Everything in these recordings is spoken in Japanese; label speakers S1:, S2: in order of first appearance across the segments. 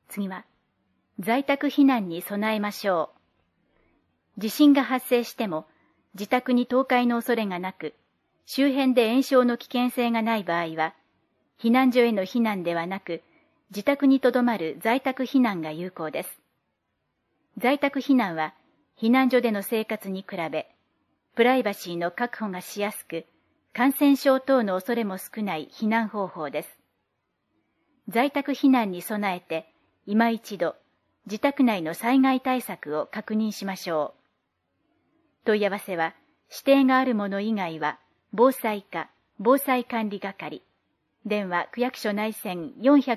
S1: 次は、在宅避難に備えましょう。地震が発生しても、自宅に倒壊の恐れがなく、周辺で延焼の危険性がない場合は、避難所への避難ではなく、自宅にとどまる在宅避難が有効です。在宅避難は、避難所での生活に比べ、プライバシーの確保がしやすく、感染症等の恐れも少ない避難方法です。在宅避難に備えて、今一度、自宅内の災害対策を確認しましょう。問い合わせは、指定があるもの以外は、防災課、防災管理係、電話区役所内線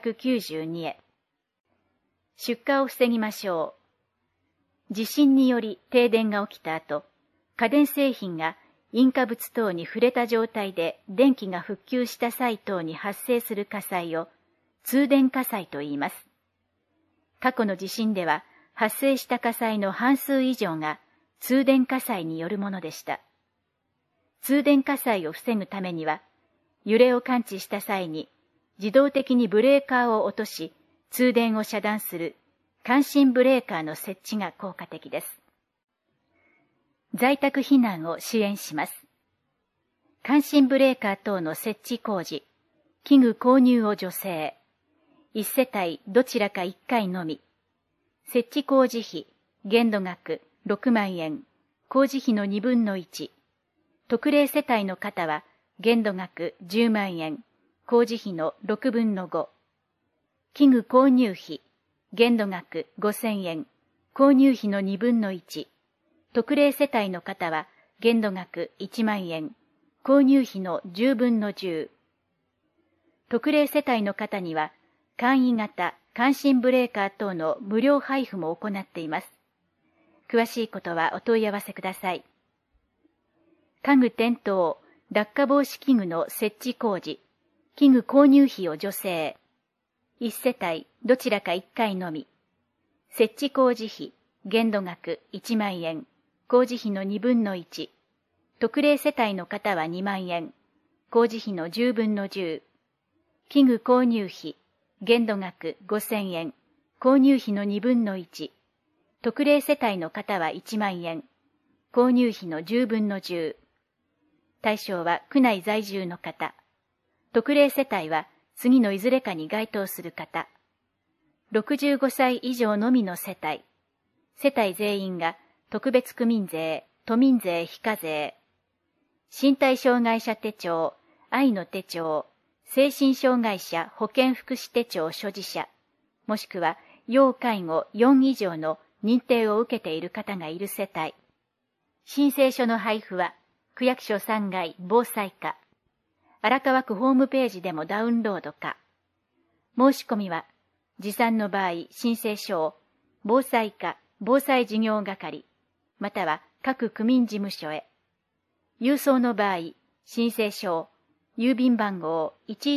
S1: 492へ。出火を防ぎましょう。地震により停電が起きた後、家電製品が引火物等に触れた状態で電気が復旧した際等に発生する火災を通電火災と言います。過去の地震では発生した火災の半数以上が通電火災によるものでした。通電火災を防ぐためには、揺れを感知した際に自動的にブレーカーを落とし、通電を遮断する感震ブレーカーの設置が効果的です。在宅避難を支援します。感震ブレーカー等の設置工事、器具購入を助成。一世帯どちらか1回のみ。設置工事費、限度額6万円、工事費の2分の1。特例世帯の方は、限度額10万円、工事費の6分の5。器具購入費、限度額5000円、購入費の2分の1。特例世帯の方は、限度額1万円、購入費の10分の10。特例世帯の方には、簡易型、感震ブレーカー等の無料配布も行っています。詳しいことはお問い合わせください。家具転倒、落下防止器具の設置工事、器具購入費を助成。一世帯どちらか1回のみ。設置工事費、限度額1万円、工事費の2分の1。特例世帯の方は2万円、工事費の10分の10。器具購入費、限度額5000円、購入費の2分の1。特例世帯の方は1万円、購入費の10分の10。対象は区内在住の方。特例世帯は次のいずれかに該当する方。65歳以上のみの世帯。世帯全員が特別区民税、都民税非課税。身体障害者手帳、愛の手帳、精神障害者保健福祉手帳所持者、もしくは要介護4以上の認定を受けている方がいる世帯。申請書の配布は、区役所3階防災課、荒川区ホームページでもダウンロードか。申し込みは、持参の場合、申請書を防災課防災事業係、または各区民事務所へ。郵送の場合、申請書を郵便番号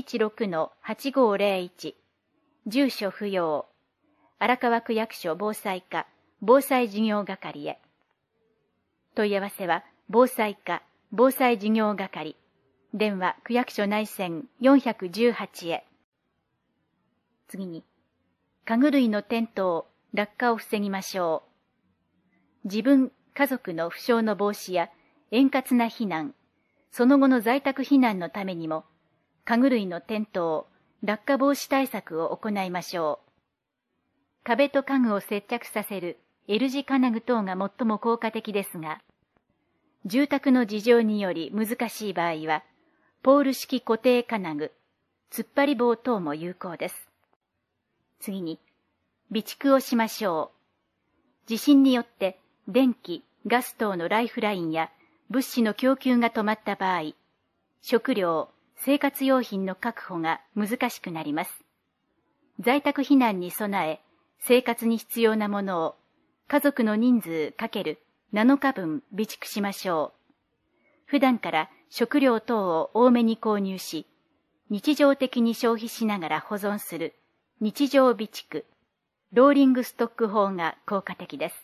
S1: 116-8501、住所不要、荒川区役所防災課防災事業係へ。問い合わせは、防災課防災事業係、電話区役所内線418へ。次に、家具類の転倒、落下を防ぎましょう。自分、家族の負傷の防止や円滑な避難、その後の在宅避難のためにも、家具類の転倒、落下防止対策を行いましょう。壁と家具を接着させる L 字金具等が最も効果的ですが、住宅の事情により難しい場合は、ポール式固定金具、突っ張り棒等も有効です。次に、備蓄をしましょう。地震によって電気、ガス等のライフラインや物資の供給が止まった場合、食料、生活用品の確保が難しくなります。在宅避難に備え、生活に必要なものを家族の人数×7日分備蓄しましょう。普段から食料等を多めに購入し、日常的に消費しながら保存する日常備蓄、ローリングストック法が効果的です。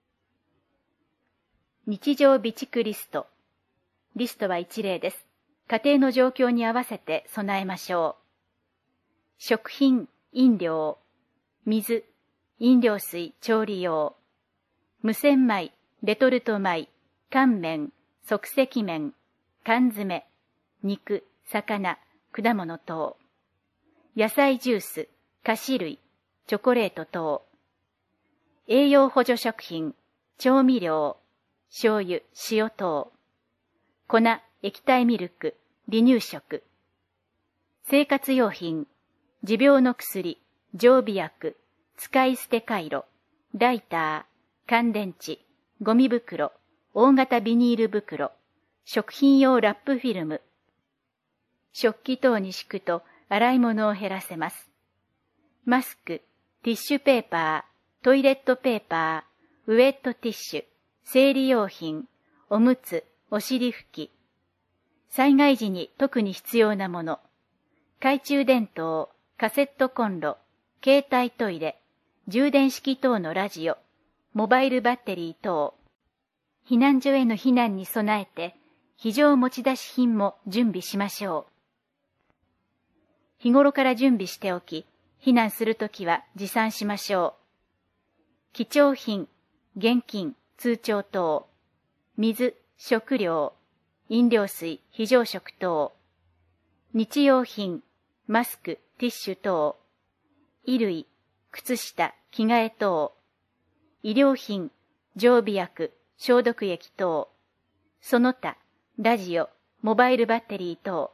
S1: 日常備蓄リスト。リストは一例です。家庭の状況に合わせて備えましょう。食品、飲料、 水、飲料水、調理用。無洗米、レトルト米、乾麺、即席麺、缶詰、肉、魚、果物等。野菜ジュース、菓子類、チョコレート等。栄養補助食品、調味料、醤油、塩等。粉、液体ミルク、離乳食。生活用品、持病の薬、常備薬、使い捨てカイロ、ライター、乾電池、ゴミ袋、大型ビニール袋、食品用ラップフィルム。食器等に敷くと洗い物を減らせます。マスク、ティッシュペーパー、トイレットペーパー、ウェットティッシュ、生理用品、おむつ、お尻拭き。災害時に特に必要なもの。懐中電灯、カセットコンロ、携帯トイレ、充電式等のラジオ、モバイルバッテリー等。避難所への避難に備えて、非常持ち出し品も準備しましょう。日頃から準備しておき、避難するときは持参しましょう。貴重品、現金、通帳等、水、食料、飲料水、非常食等、日用品、マスク、ティッシュ等、衣類、靴下、着替え等、医療品、常備薬、消毒液等、その他、ラジオ、モバイルバッテリー等。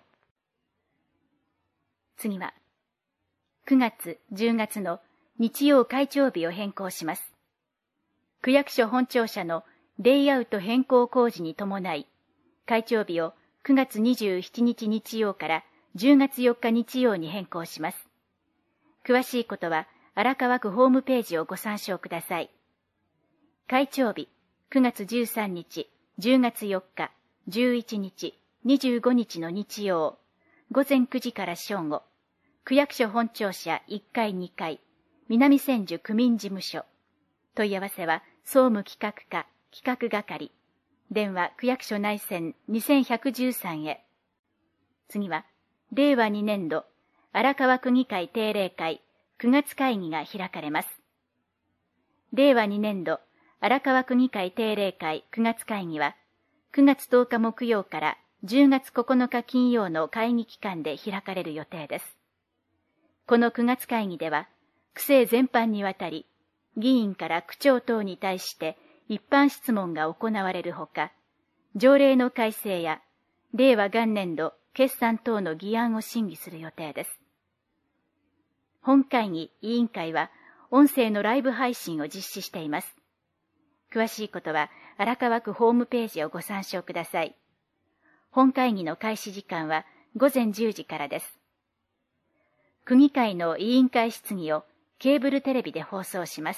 S1: 次は、9月、10月の日曜開庁日を変更します。区役所本庁舎のレイアウト変更工事に伴い、開庁日を9月27日日曜から10月4日日曜に変更します。詳しいことは荒川区ホームページをご参照ください。開庁日、9月13日、10月4日、11日、25日の日曜、午前9時から正午、区役所本庁舎1階2階、南千住区民事務所。問い合わせは総務企画課企画係。電話区役所内線2113へ。次は、令和2年度荒川区議会定例会9月会議が開かれます。令和2年度荒川区議会定例会9月会議は、9月10日木曜から10月9日金曜の会議期間で開かれる予定です。この9月会議では、区政全般にわたり、議員から区長等に対して一般質問が行われるほか、条例の改正や令和元年度決算等の議案を審議する予定です。本会議委員会は音声のライブ配信を実施しています。詳しいことは荒川区ホームページをご参照ください。本会議の開始時間は午前10時からです。区議会の委員会質疑をケーブルテレビで放送します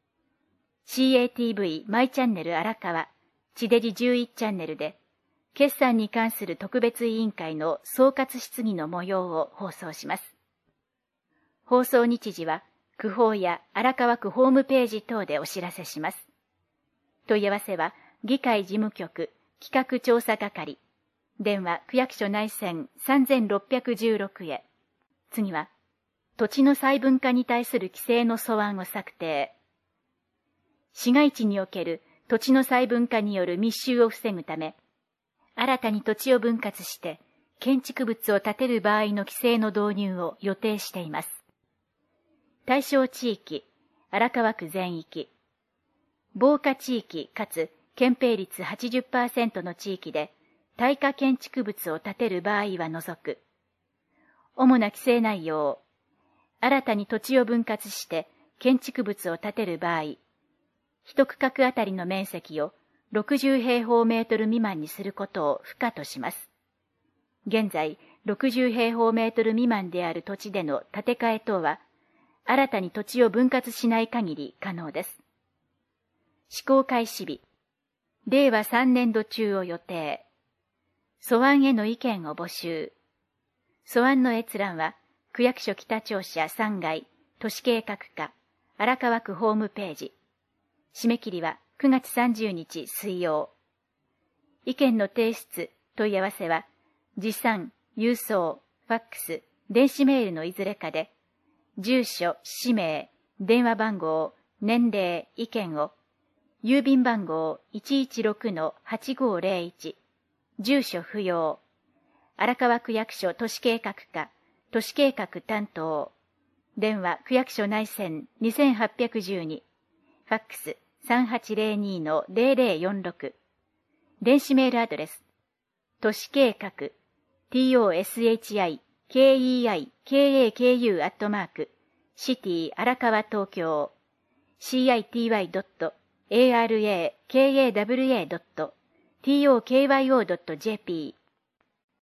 S1: 。CATV マイチャンネル荒川、地デジ11チャンネルで、決算に関する特別委員会の総括質疑の模様を放送します。放送日時は、区報や荒川区ホームページ等でお知らせします。問い合わせは、議会事務局企画調査係、電話区役所内線3616へ。次は、土地の細分化に対する規制の素案を策定。市街地における土地の細分化による密集を防ぐため、新たに土地を分割して建築物を建てる場合の規制の導入を予定しています。対象地域、荒川区全域。防火地域かつ建蔽率 80% の地域で耐火建築物を建てる場合は除く。主な規制内容。新たに土地を分割して建築物を建てる場合、一区画あたりの面積を60平方メートル未満にすることを不可とします。現在、60平方メートル未満である土地での建て替え等は、新たに土地を分割しない限り可能です。施行開始日、令和3年度中を予定。素案への意見を募集。素案の閲覧は、区役所北庁舎3階都市計画課荒川区ホームページ。締め切りは9月30日水曜。意見の提出、問い合わせは、持参、郵送、ファックス、電子メールのいずれかで、住所、氏名、 電話番号、年齢、意見を、郵便番号 116-8501、住所不要、荒川区役所都市計画課、都市計画担当、電話区役所内線2812、ファックス3802-0046、電子メールアドレス、都市計画、toshikei.kaku@ 荒川東京 city.arakawa.tokyo.tokyo.jp